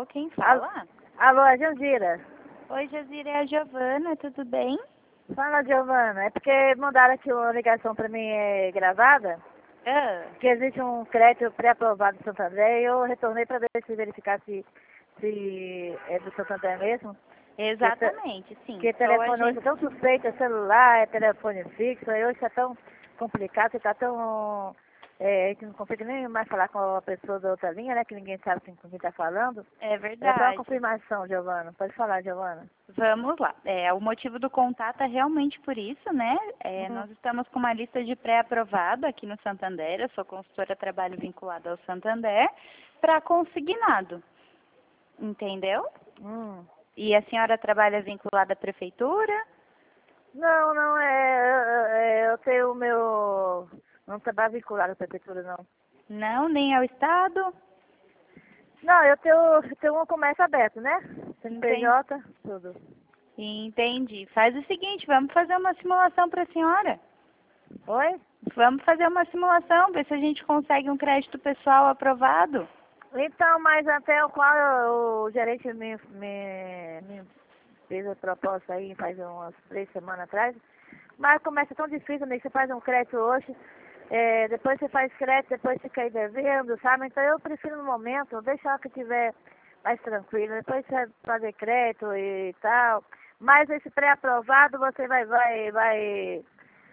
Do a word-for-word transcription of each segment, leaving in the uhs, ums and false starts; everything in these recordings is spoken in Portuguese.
Alô, quem fala? Alô, é Jandira. Oi, Jazira, é a Giovana, tudo bem? Fala, Giovana. É porque mandaram aqui uma ligação pra mim é, gravada, Ah, que existe um crédito pré-aprovado do Santander e eu retornei pra ver se verificar se, se é do Santander mesmo. exatamente, sim. Porque Sou a telefone hoje gente... é tão suspeito, é celular, é telefone fixo, e hoje está tão complicado, você está tão... É, a gente não consegue nem mais falar com a pessoa da outra linha, né? Que ninguém sabe com quem está falando. É É só uma verdade. confirmação, Giovana. Pode falar, Giovana. Vamos lá. É, o motivo do contato é realmente por isso, né? É, Uhum. Nós estamos com uma lista de pré-aprovado aqui no Santander. Eu sou consultora trabalho vinculada ao Santander para consignado. Entendeu? Hum. E a senhora trabalha vinculada à prefeitura? Não, não, é, é, eu tenho o meu... Não trabalho vinculado à prefeitura, não. Não, nem ao Estado? Não, eu tenho, eu tenho um comércio aberto, né? Entendi. C N P J, tudo. Entendi. Faz o seguinte, vamos fazer uma simulação para a senhora. Oi? Vamos fazer uma simulação, ver se a gente consegue um crédito pessoal aprovado. Então, mas até o qual o gerente me, me, me fez a proposta aí faz umas três semanas atrás, mas começa tão difícil, né? Você faz um crédito hoje, é, depois você faz crédito, depois fica aí devendo, sabe? Então eu prefiro no momento, deixar que tiver mais tranquilo, depois você fazer crédito e tal. Mas esse pré-aprovado você vai, vai, vai,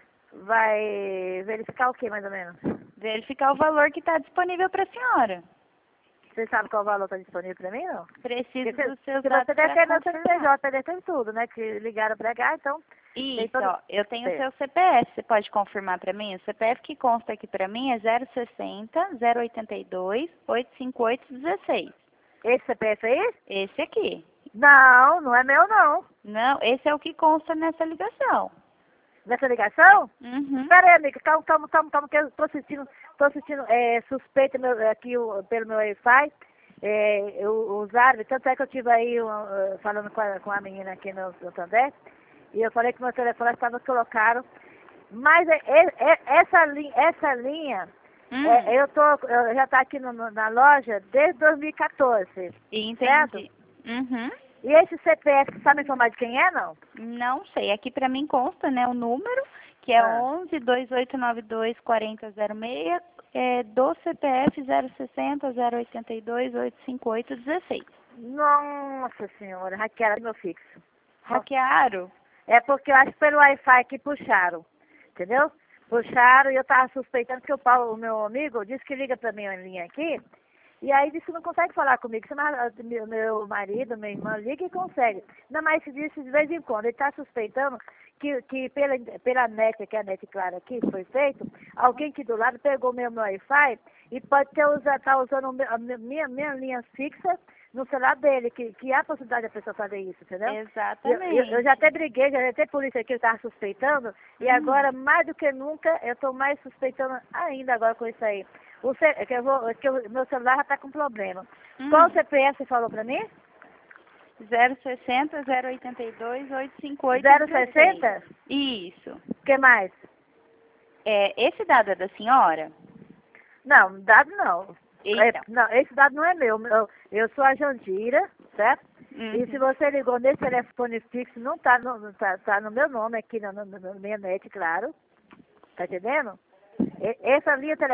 vai verificar o que mais ou menos? Verificar o valor que está disponível para a senhora. Você sabe qual valor está disponível para mim, não? Preciso Porque dos se, seus se dados você deve para ter meu C N P confirmar. J, deve ter tudo, né? Que ligaram pra cá, então tem Isso, todo... ó, eu tenho o É. seu C P F, você pode confirmar para mim? O C P F que consta aqui para mim é zero sessenta, zero oitenta e dois, oitocentos e cinquenta e oito, dezesseis. Esse C P F aí? Esse aqui. Não, não é meu, não. Não, esse é o que consta nessa ligação. Nessa ligação? Uhum. Espera aí, amiga, calma, calma, calma, calma, que eu tô assistindo, tô assistindo, é, suspeita meu, aqui o, pelo meu Wi-Fi, é, eu, os árabes, tanto é que eu tive aí uma, uh, falando com a, com a menina aqui no Santander, e eu falei que meu telefone estava colocaram, mas é, é, é, essa, linha, essa linha, Hum, é, eu, tô, eu já tá aqui no, no- na loja desde dois mil e quatorze, certo? entendi. Uhum. E esse C P F, sabe informar de quem é, não? Não sei, aqui para mim consta, né, o número, que é Ah. onze, dois oito nove dois, quarenta zero seis, é, do C P F zero sessenta, zero oitenta e dois, oitocentos e cinquenta e oito, dezesseis. Nossa senhora, hackearam meu fixo. Hackearam? É porque eu acho que pelo Wi-Fi que puxaram, entendeu? Puxaram e eu tava suspeitando que o Paulo, o meu amigo, disse que liga pra mim uma linha aqui, e aí disse que não consegue falar comigo. Se meu, meu marido, minha irmã liga e consegue. Não, mas disse de vez em quando, ele tá suspeitando que, que pela, pela net, que é a net clara aqui, que foi feito, alguém aqui do lado pegou meu, meu Wi-Fi e pode ter usado, tá usando o meu- a minha, minha linha fixa no celular dele, que, que há a possibilidade da pessoa fazer isso, entendeu? Eu, Exatamente. eu, eu já até briguei, já até polícia aqui, eu estava suspeitando, e Hum. agora, mais do que nunca, eu estou mais suspeitando ainda agora com isso aí. O C, que eu vou, que eu, meu celular já está com problema. Hum. Qual o C P F você falou para mim? zero sessenta, zero oitenta e dois, oitocentos e cinquenta e oito, zero dezesseis. sessenta? Isso. O que mais? É, esse dado é da senhora? Não, dado não. É, Então. não, esse dado não é meu. Eu, eu sou a Jandira, certo? Uhum. E se você ligou nesse telefone fixo, não está no, tá, tá no meu nome aqui, na, na, na minha net, claro. Tá entendendo? E, essa linha telefônica